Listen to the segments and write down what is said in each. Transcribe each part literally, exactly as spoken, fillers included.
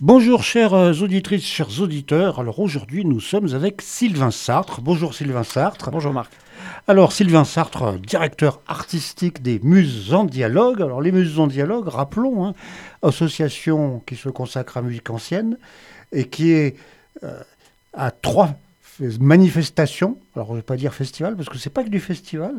Bonjour chères auditrices, chers auditeurs. Alors aujourd'hui nous sommes avec Sylvain Sartre. Bonjour Sylvain Sartre. Bonjour Marc. Alors Sylvain Sartre, directeur artistique des Muses en Dialogue. Alors les Muses en Dialogue, rappelons, hein, association qui se consacre à la musique ancienne et qui est euh, à trois manifestations. Alors je ne vais pas dire festival parce que c'est pas que du festival.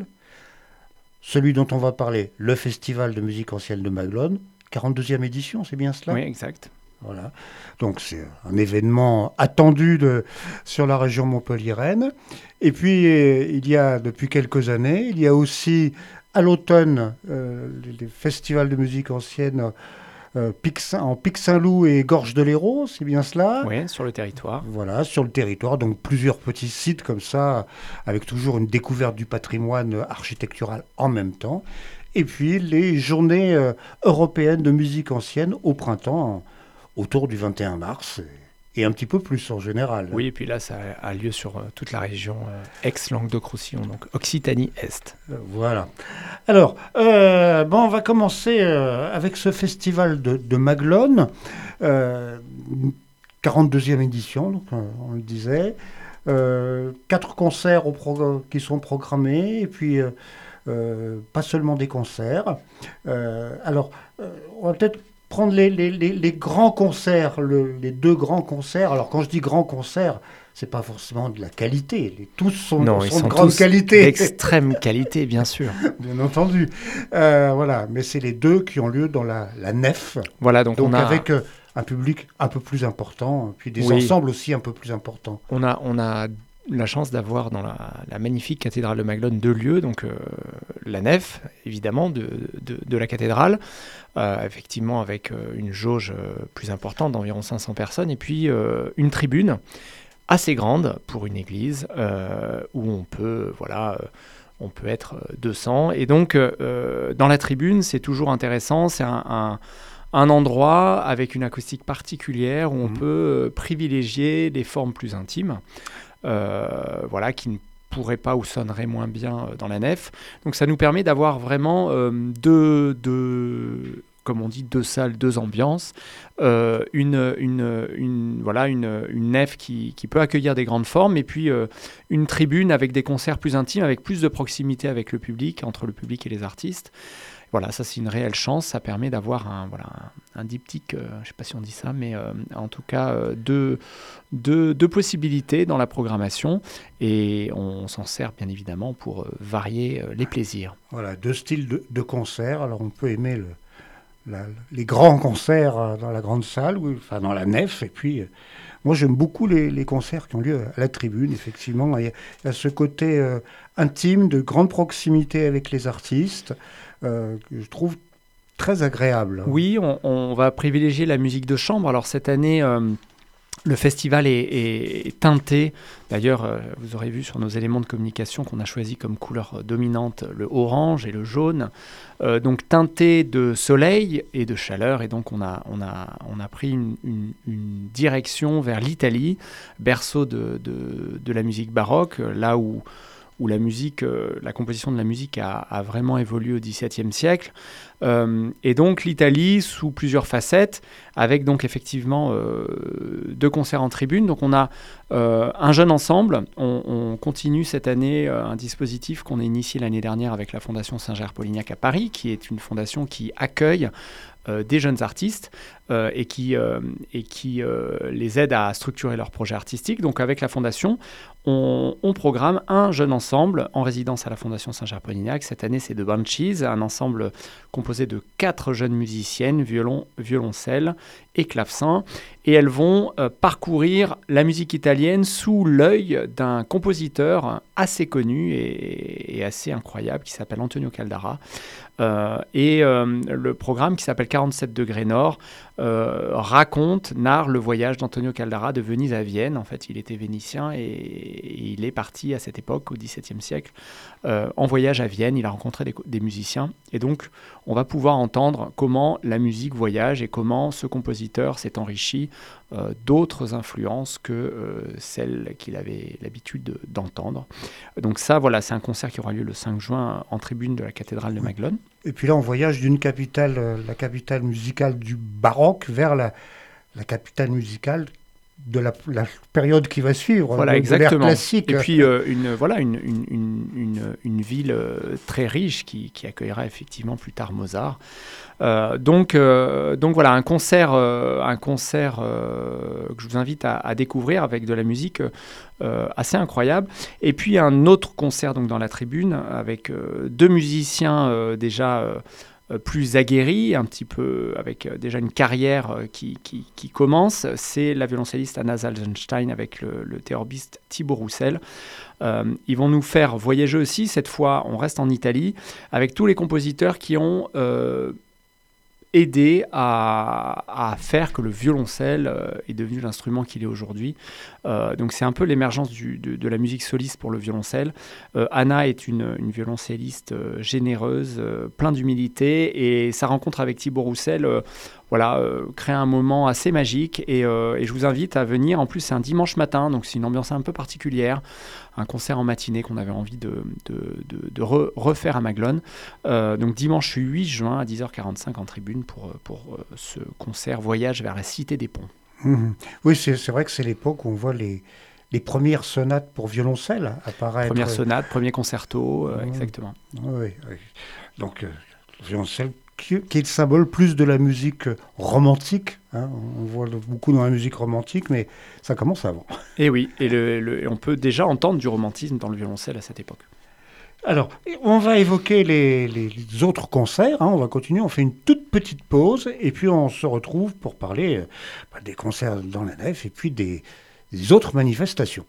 Celui dont on va parler, le Festival de musique ancienne de Maglone, quarante-deuxième édition, c'est bien cela ? Oui, exact. Voilà. Donc c'est un événement attendu de, sur la région montpelliéraine. Et puis euh, il y a depuis quelques années, il y a aussi à l'automne euh, les festivals de musique ancienne euh, Pic, en Pic-Saint-Loup et Gorge de l'Hérault, c'est bien cela ? Oui, sur le territoire. Voilà, sur le territoire, donc plusieurs petits sites comme ça, avec toujours une découverte du patrimoine architectural en même temps. Et puis les journées euh, européennes de musique ancienne au printemps, autour du vingt et un mars, et un petit peu plus en général. Oui, et puis là, ça a lieu sur euh, toute la région euh, ex-Languedoc-Roussillon, donc Occitanie-Est. Euh, voilà. Alors, euh, bon, on va commencer euh, avec ce festival de, de Maglone, euh, quarante-deuxième édition, donc, euh, on le disait. Euh, quatre concerts au pro- qui sont programmés, et puis euh, euh, pas seulement des concerts. Euh, alors, euh, on va peut-être prendre les, les, les, les grands concerts, le, les deux grands concerts. Alors quand je dis grands concerts, c'est pas forcément de la qualité. Les, tous sont, non, sont ils de sont grande tous qualité. d'extrême qualité, bien sûr. Bien entendu. Euh, voilà, mais c'est les deux qui ont lieu dans la, la nef. Voilà, donc, donc on a avec euh, un public un peu plus important, puis des oui. ensembles aussi un peu plus importants. On a, on a la chance d'avoir dans la, la magnifique cathédrale de Maglone deux lieux, donc euh, la nef, évidemment, de, de, de la cathédrale, euh, effectivement avec euh, une jauge euh, plus importante d'environ cinq cents personnes, et puis euh, une tribune assez grande pour une église, euh, où on peut, voilà, euh, on peut être deux cents. Et donc, euh, dans la tribune, c'est toujours intéressant, c'est un... un un endroit avec une acoustique particulière où on mmh. peut euh, privilégier des formes plus intimes, euh, voilà, qui ne pourraient pas ou sonneraient moins bien dans la nef. Donc ça nous permet d'avoir vraiment euh, deux, deux, comme on dit, deux salles, deux ambiances, euh, une, une, une, voilà, une, une nef qui, qui peut accueillir des grandes formes, et puis euh, une tribune avec des concerts plus intimes, avec plus de proximité avec le public, entre le public et les artistes. Voilà, ça c'est une réelle chance, ça permet d'avoir un, voilà, un, un diptyque, euh, je ne sais pas si on dit ça, mais euh, en tout cas euh, deux, deux, deux possibilités dans la programmation, et on s'en sert bien évidemment pour euh, varier euh, les plaisirs. Voilà, deux styles de, de concerts. Alors on peut aimer le, la, les grands concerts dans la grande salle, ou, enfin dans la nef, et puis euh, moi j'aime beaucoup les, les concerts qui ont lieu à la tribune, effectivement. Il y a, il y a ce côté euh, intime, de grande proximité avec les artistes, Euh, que je trouve très agréable. Oui, on, on va privilégier la musique de chambre. Alors cette année, euh, le festival est, est, est teinté. D'ailleurs, euh, vous aurez vu sur nos éléments de communication qu'on a choisi comme couleur dominante le orange et le jaune. Euh, donc teinté de soleil et de chaleur. Et donc on a, on a, on a pris une, une, une direction vers l'Italie, berceau de, de, de la musique baroque, là où où la musique, euh, la composition de la musique a, a vraiment évolué au dix-septième siècle. Euh, et donc l'Italie sous plusieurs facettes, avec donc effectivement euh, deux concerts en tribune. Donc on a euh, un jeune ensemble. On, on continue cette année euh, un dispositif qu'on a initié l'année dernière avec la Fondation Saint-Gervais-Polignac à Paris, qui est une fondation qui accueille euh, des jeunes artistes euh, et qui, euh, et qui euh, les aide à structurer leurs projets artistiques. Donc avec la Fondation, On, on programme un jeune ensemble en résidence à la Fondation Saint-Gervais-Polignac. Cette année, c'est The Banshees, un ensemble composé de quatre jeunes musiciennes, violon, violoncelle et clavecin. Et elles vont euh, parcourir la musique italienne sous l'œil d'un compositeur assez connu et, et assez incroyable qui s'appelle Antonio Caldara. Euh, et euh, le programme qui s'appelle quarante-sept degrés nord euh, raconte, narre le voyage d'Antonio Caldara de Venise à Vienne. En fait, il était vénitien et, et il est parti à cette époque, au dix-septième siècle, euh, en voyage à Vienne. Il a rencontré des, des musiciens. Et donc, on va pouvoir entendre comment la musique voyage et comment ce compositeur s'est enrichi euh, d'autres influences que euh, celles qu'il avait l'habitude de, d'entendre. Donc ça, voilà, c'est un concert qui aura lieu le cinq juin en tribune de la cathédrale de Maglone. Et puis là, on voyage d'une capitale, euh, la capitale musicale du baroque, vers la, la capitale musicale de la, la période qui va suivre, voilà, de, exactement. de l'ère classique. Et puis euh, une, voilà, une, une, une, une, une ville euh, très riche qui, qui accueillera effectivement plus tard Mozart. Euh, donc, euh, donc voilà, un concert, euh, un concert euh, que je vous invite à, à découvrir avec de la musique euh, assez incroyable. Et puis un autre concert donc, dans la tribune avec euh, deux musiciens euh, déjà... Euh, plus aguerri, un petit peu avec déjà une carrière qui, qui, qui commence, c'est la violoncelliste Anna Zalzenstein avec le, le théorbiste Thibaut Roussel. Euh, ils vont nous faire voyager aussi, cette fois on reste en Italie, avec tous les compositeurs qui ont euh, aidé à, à faire que le violoncelle euh, est devenu l'instrument qu'il est aujourd'hui. Euh, donc c'est un peu l'émergence du, de, de la musique soliste pour le violoncelle. Euh, Anna est une, une violoncelliste euh, généreuse, euh, plein d'humilité, et sa rencontre avec Thibaut Roussel euh, voilà, euh, crée un moment assez magique, et, euh, et je vous invite à venir. En plus c'est un dimanche matin, donc c'est une ambiance un peu particulière, un concert en matinée qu'on avait envie de, de, de, de re, refaire à Maglone. Euh, donc dimanche huit juin à dix heures quarante-cinq en tribune pour, pour euh, ce concert Voyage vers la Cité des Ponts. Mmh. Oui, c'est, c'est vrai que c'est l'époque où on voit les, les premières sonates pour violoncelle apparaître. Première sonate, premier concerto, euh, mmh. exactement. Oui, oui. Donc, euh, le violoncelle qui, qui est le symbole plus de la musique romantique. Hein. On voit beaucoup dans la musique romantique, mais ça commence avant. Et oui, et, le, le, et on peut déjà entendre du romantisme dans le violoncelle à cette époque. Alors, on va évoquer les, les, les autres concerts, hein, on va continuer, on fait une toute petite pause, et puis on se retrouve pour parler euh, bah, des concerts dans la nef, et puis des, des autres manifestations.